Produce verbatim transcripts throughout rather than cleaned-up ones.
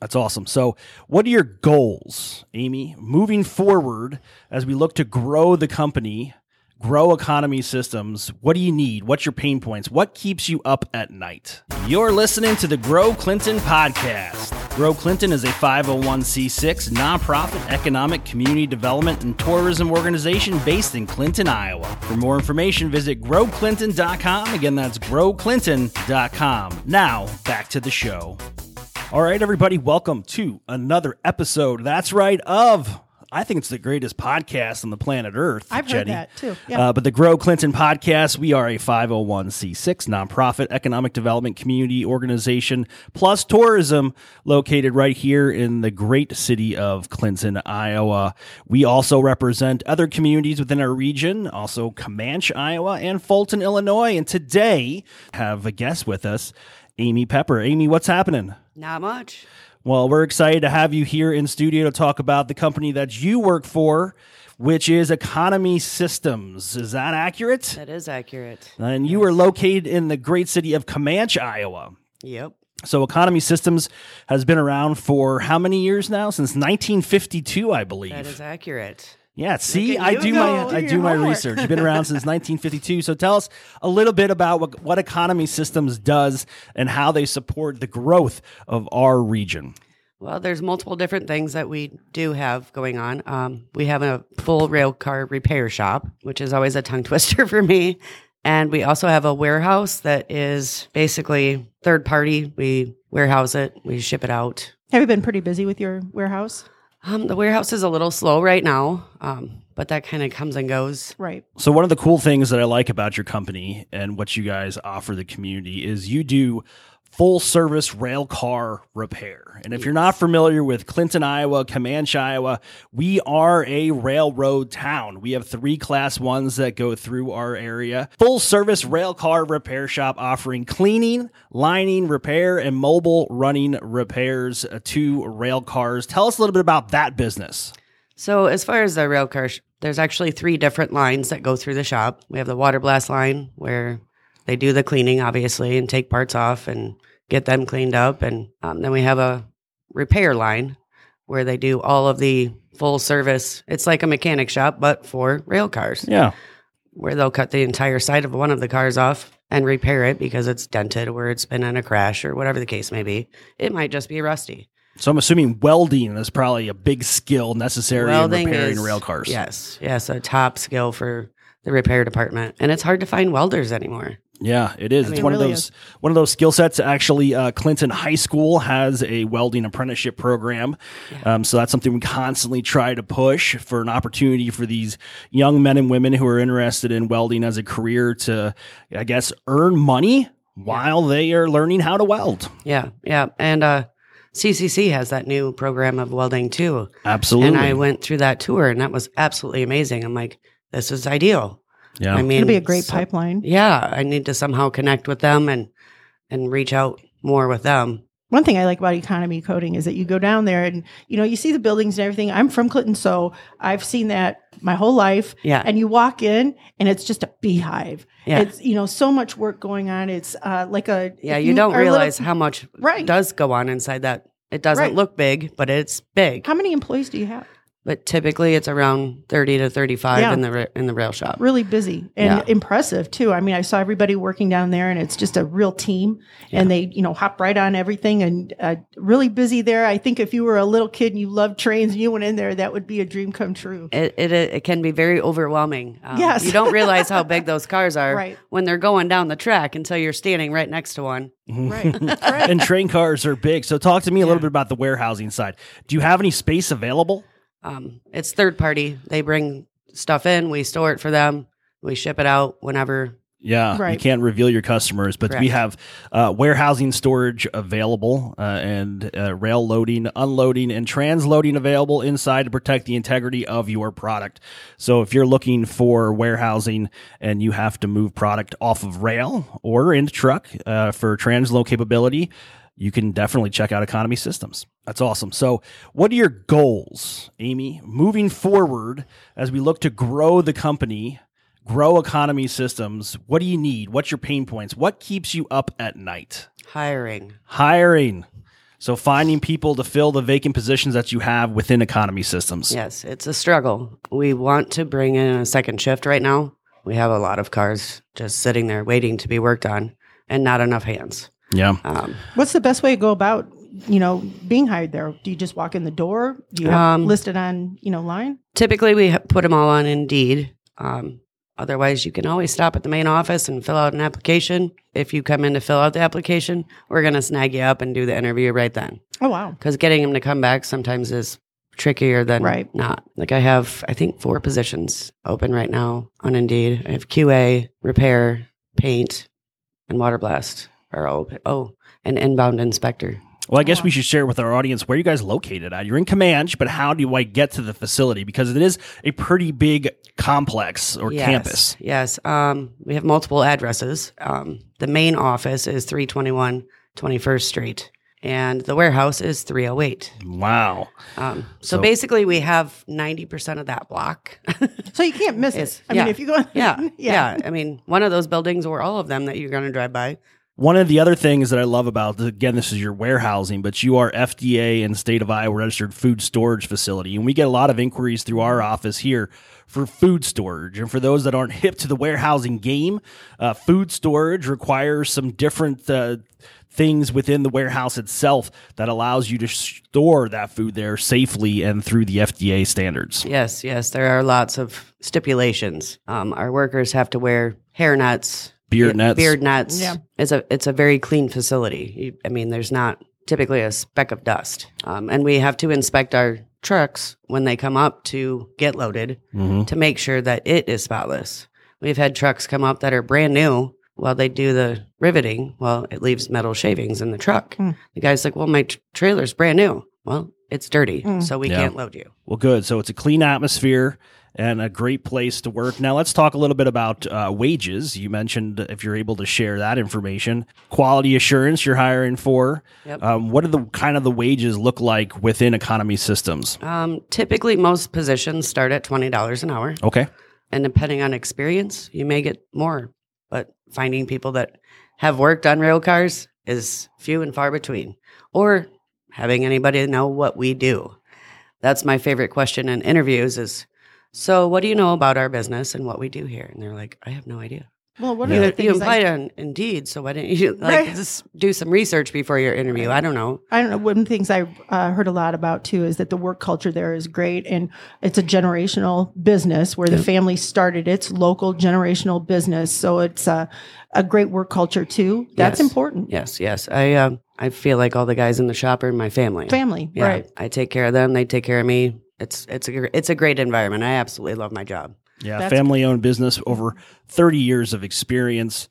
That's awesome. So what are your goals, Amy, moving forward as we look to grow the company, grow Economy Systems? What do you need? What's your pain points? What keeps you up at night? You're listening to the Grow Clinton podcast. Grow Clinton is a five oh one c six nonprofit economic community development and tourism organization based in Clinton, Iowa. For more information, visit grow clinton dot com. Again, that's grow clinton dot com. Now, back to the show. All right, everybody, welcome to another episode. That's right, of, I think it's the greatest podcast on the planet Earth. I've Jenny. heard that, too. Yeah. Uh, but the Grow Clinton podcast, we are a five oh one c six nonprofit economic development community organization plus tourism located right here in the great city of Clinton, Iowa. We also represent other communities within our region, also Comanche, Iowa, and Fulton, Illinois. And today, have a guest with us, Amy Pepper. Amy, what's happening? Not much. Well, we're excited to have you here in studio to talk about the company that you work for, which is Economy Systems. Is that accurate? That is accurate. And you are located in the great city of Comanche, Iowa. Yep. So Economy Systems has been around for how many years now? Since nineteen fifty-two, I believe. That is accurate. Yeah, see, Look at I you do go. my Do I your do my homework. research. You've been around since nineteen fifty-two. So tell us a little bit about what, what Economy Systems does and how they support the growth of our region. Well, there's multiple different things that we do have going on. Um, we have a full rail car repair shop, which is always a tongue twister for me. And we also have a warehouse that is basically third party. We warehouse it, we ship it out. Have you been pretty busy with your warehouse? Um, the warehouse is a little slow right now, um, but that kind of comes and goes. Right. So one of the cool things that I like about your company and what you guys offer the community is you do full service rail car repair. And if you're not familiar with Clinton, Iowa, Comanche, Iowa, we are a railroad town. We have three class ones that go through our area. Full service rail car repair shop offering cleaning, lining, repair, and mobile running repairs to rail cars. Tell us a little bit about that business. So as far as the rail car, sh- there's actually three different lines that go through the shop. We have the water blast line where they do the cleaning, obviously, and take parts off and get them cleaned up. And um, then we have a repair line where they do all of the full service. It's like a mechanic shop, but for rail cars. Yeah. Where they'll cut the entire side of one of the cars off and repair it because it's dented or it's been in a crash or whatever the case may be. It might just be rusty. So I'm assuming welding is probably a big skill necessary Welding in repairing is- rail cars. Yes. Yes, a top skill for the repair department. And it's hard to find welders anymore. Yeah, it is. I It's mean, one it of really those one of those skill sets. Actually, uh, Clinton High School has a welding apprenticeship program, Yeah. um, so that's something we constantly try to push for an opportunity for these young men and women who are interested in welding as a career to, I guess, earn money while they are learning how to weld. Yeah, yeah. And uh, C C C has that new program of welding too. Absolutely. And I went through that tour and that was absolutely amazing. I'm like, this is ideal. Yeah. I mean, It'll be a great so- pipeline. Yeah, I need to somehow connect with them and and reach out more with them. One thing I like about economy coding is that you go down there and, you know, you see the buildings and everything. I'm from Clinton, so I've seen that my whole life. Yeah. And you walk in and it's just a beehive. Yeah. It's, you know, so much work going on. It's uh, like a... Yeah, if you don't are a little- realize how much Right. does go on inside that. It doesn't Right. look big, but it's big. How many employees do you have? But typically it's around thirty to thirty-five Yeah. in the ra- in the rail shop. Really busy and Yeah. impressive too. I mean, I saw everybody working down there and it's just a real team and they, you know, hop right on everything and uh, really busy there. I think if you were a little kid and you loved trains and you went in there, that would be a dream come true. It, it it can be very overwhelming. Um, Yes. you don't realize how big those cars are Right. when they're going down the track until you're standing right next to one. Right. right. And train cars are big. So talk to me a little Yeah. bit about the warehousing side. Do you have any space available? Um, it's third party. They bring stuff in, we store it for them, we ship it out whenever. Yeah, you Right. can't reveal your customers, but we Correct. have uh, warehousing storage available uh, and uh, rail loading, unloading, and transloading available inside to protect the integrity of your product. So if you're looking for warehousing and you have to move product off of rail or into truck uh, for transload capability, you can definitely check out Economy Systems. That's awesome. So what are your goals, Amy, moving forward as we look to grow the company, grow Economy Systems? What do you need? What's your pain points? What keeps you up at night? Hiring. Hiring. So finding people to fill the vacant positions that you have within economy systems. Yes, it's a struggle. We want to bring in a second shift right now. We have a lot of cars just sitting there waiting to be worked on and not enough hands. Yeah. Um, What's the best way to go about, you know, being hired there? Do you just walk in the door? Do you have Um, listed on, you know, line? typically, we ha- put them all on Indeed. Um, otherwise, you can always stop at the main office and fill out an application. If you come in to fill out the application, we're going to snag you up and do the interview right then. Oh, wow. Because getting them to come back sometimes is trickier than Right. not. Like I have, I think, four positions open right now on Indeed. I have Q A, repair, paint, and water blast are all open. Oh, and inbound inspector. Well, I guess we should share with our audience where you guys located at. You're in Comanche, but how do I get to the facility? Because it is a pretty big complex or Yes, campus. Yes. Um, we have multiple addresses. Um, the main office is three twenty-one twenty-first Street, and the warehouse is three oh eight. Wow. Um, so, So- basically, we have ninety percent of that block. So you can't miss It's- it. I yeah. mean, if you go, yeah, yeah. yeah. I mean, one of those buildings or all of them that you're going to drive by. One of the other things that I love about, again, this is your warehousing, but you are F D A and state of Iowa registered food storage facility. And we get a lot of inquiries through our office here for food storage. And for those that aren't hip to the warehousing game, uh, food storage requires some different uh, things within the warehouse itself that allows you to store that food there safely and through the F D A standards. Yes, yes. There are lots of stipulations. Um, our workers have to wear hair nets. Beard nets. Beard nets. Yeah. It's a it's a very clean facility. You, I mean, there's not typically a speck of dust. Um, and we have to inspect our trucks when they come up to get loaded Mhm. to make sure that it is spotless. We've had trucks come up that are brand new. While they do the riveting, well, it leaves metal shavings in the truck. Mm. The guy's like, well, my t- trailer's brand new. Well, it's dirty, Mm. so we Yeah. can't load you. Well, good. So it's a clean atmosphere and a great place to work. Now, let's talk a little bit about uh, wages. You mentioned if you're able to share that information. Quality assurance you're hiring for. Yep. Um, what do the kind of the wages look like within economy systems? Um, typically, most positions start at twenty dollars an hour. Okay. And depending on experience, you may get more. But finding people that have worked on rail cars is few and far between. Or having anybody know what we do. That's my favorite question in interviews is, so what do you know about our business and what we do here? And they're like, I have no idea. Well, what are You, the you things implied I, on Indeed, so why didn't you like Right. just do some research before your interview? I don't know. I don't know. One of the things I uh, heard a lot about too is that the work culture there is great, and it's a generational business where the family started its local generational business. So it's a, a great work culture too. That's Yes. important. Yes, yes. I um, I feel like all the guys in the shop are my family. Family, Yeah, right? I take care of them. They take care of me. It's it's a gr- it's a great environment. I absolutely love my job. Yeah, That's- family-owned business, over thirty years of experience.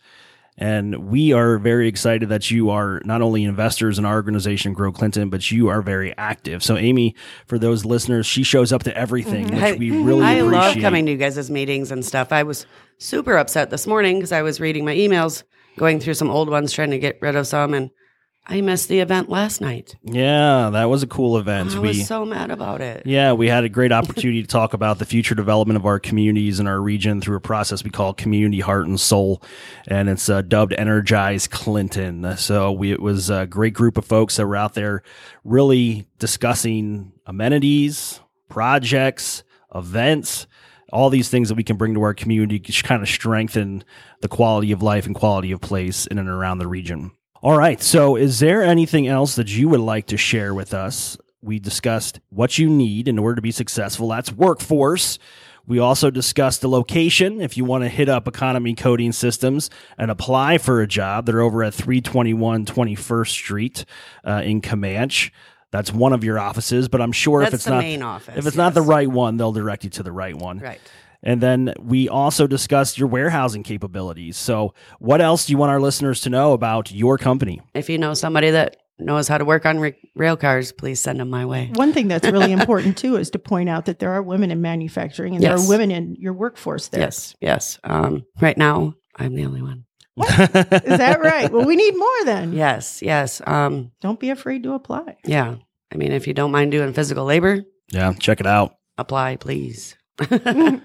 And we are very excited that you are not only investors in our organization, Grow Clinton, but you are very active. So, Amy, for those listeners, she shows up to everything, which I, we really I appreciate. love coming to you guys' meetings and stuff. I was super upset this morning because I was reading my emails, going through some old ones, trying to get rid of some, and I missed the event last night. Yeah, that was a cool event. I we was so mad about it. Yeah, we had a great opportunity to talk about the future development of our communities and our region through a process we call Community Heart and Soul, and it's uh, dubbed Energize Clinton. So we, it was a great group of folks that were out there really discussing amenities, projects, events, all these things that we can bring to our community to kind of strengthen the quality of life and quality of place in and around the region. All right. So is there anything else that you would like to share with us? We discussed what you need in order to be successful. That's workforce. We also discussed the location. If you want to hit up Economy Coding Systems and apply for a job, they're over at three twenty-one twenty-first Street uh, in Comanche. That's one of your offices, but I'm sure That's if it's the not main office, if it's not the yes. right one, they'll direct you to the right one. Right. And then we also discussed your warehousing capabilities. So what else do you want our listeners to know about your company? If you know somebody that knows how to work on ra- rail cars, please send them my way. One thing that's really important too is to point out that there are women in manufacturing and there Yes. are women in your workforce there. Yes, yes. Um, right now, I'm the only one. Is that right? Well, we need more then. Yes, yes. Um, Don't be afraid to apply. yeah. I mean, if you don't mind doing physical labor, Yeah, check it out. apply, please.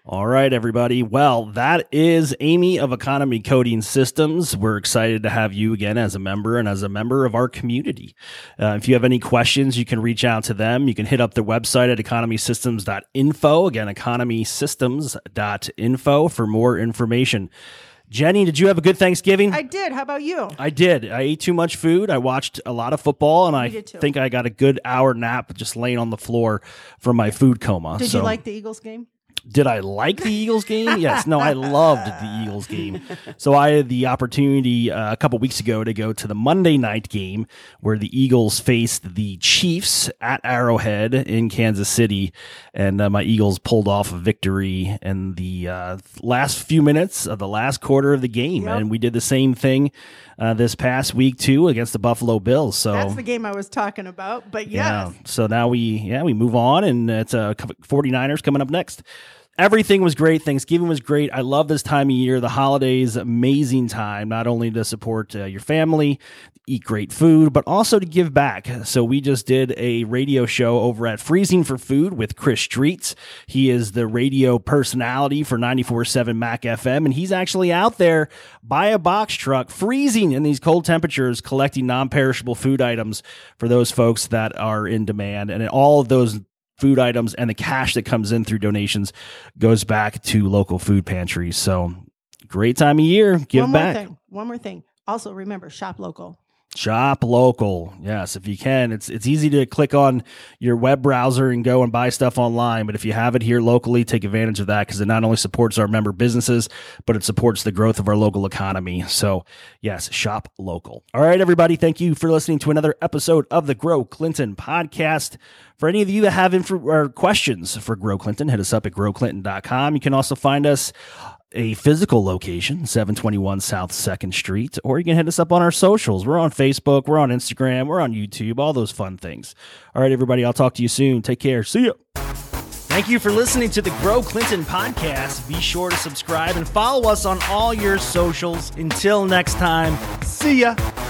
All right, everybody. Well, that is Amy of Economy Coding Systems. We're excited to have you again as a member and as a member of our community. Uh, if you have any questions, you can reach out to them. You can hit up their website at economy systems dot info. Again, economy systems dot info for more information. Jenny, did you have a good Thanksgiving? I did. How about you? I did. I ate too much food. I watched a lot of football, and I think I got a good hour nap just laying on the floor from my food coma. Did so. you like the Eagles game? Did I like the Eagles game? Yes. No, I loved the Eagles game. So I had the opportunity uh, a couple weeks ago to go to the Monday night game where the Eagles faced the Chiefs at Arrowhead in Kansas City. And uh, my Eagles pulled off a victory in the uh, last few minutes of the last quarter of the game. Yep. And we did the same thing uh, this past week, too, against the Buffalo Bills. So that's the game I was talking about. But yes. Yeah. So now we, yeah, we move on, and it's uh, forty-niners coming up next. Everything was great. Thanksgiving was great. I love this time of year. The holidays, amazing time, not only to support uh, your family, eat great food, but also to give back. So we just did a radio show over at Freezing for Food with Chris Streets. He is the radio personality for ninety-four point seven Mac F M, and he's actually out there by a box truck, freezing in these cold temperatures, collecting non-perishable food items for those folks that are in demand. And all of those food items and the cash that comes in through donations goes back to local food pantries. So great time of year. Give One back. More thing. One more thing. Also remember, shop local. Shop local. Yes, if you can. It's it's easy to click on your web browser and go and buy stuff online, but if you have it here locally, take advantage of that because it not only supports our member businesses, but it supports the growth of our local economy. So, yes, shop local. All right, everybody, thank you for listening to another episode of the Grow Clinton podcast. For any of you that have info or questions for Grow Clinton, hit us up at grow clinton dot com. You can also find us a physical location, seven twenty-one South second Street, or you can hit us up on our socials. We're on Facebook, we're on Instagram, we're on YouTube, all those fun things. All right, everybody, I'll talk to you soon. Take care. See ya. Thank you for listening to the Grow Clinton podcast. Be sure to subscribe and follow us on all your socials. Until next time, see ya.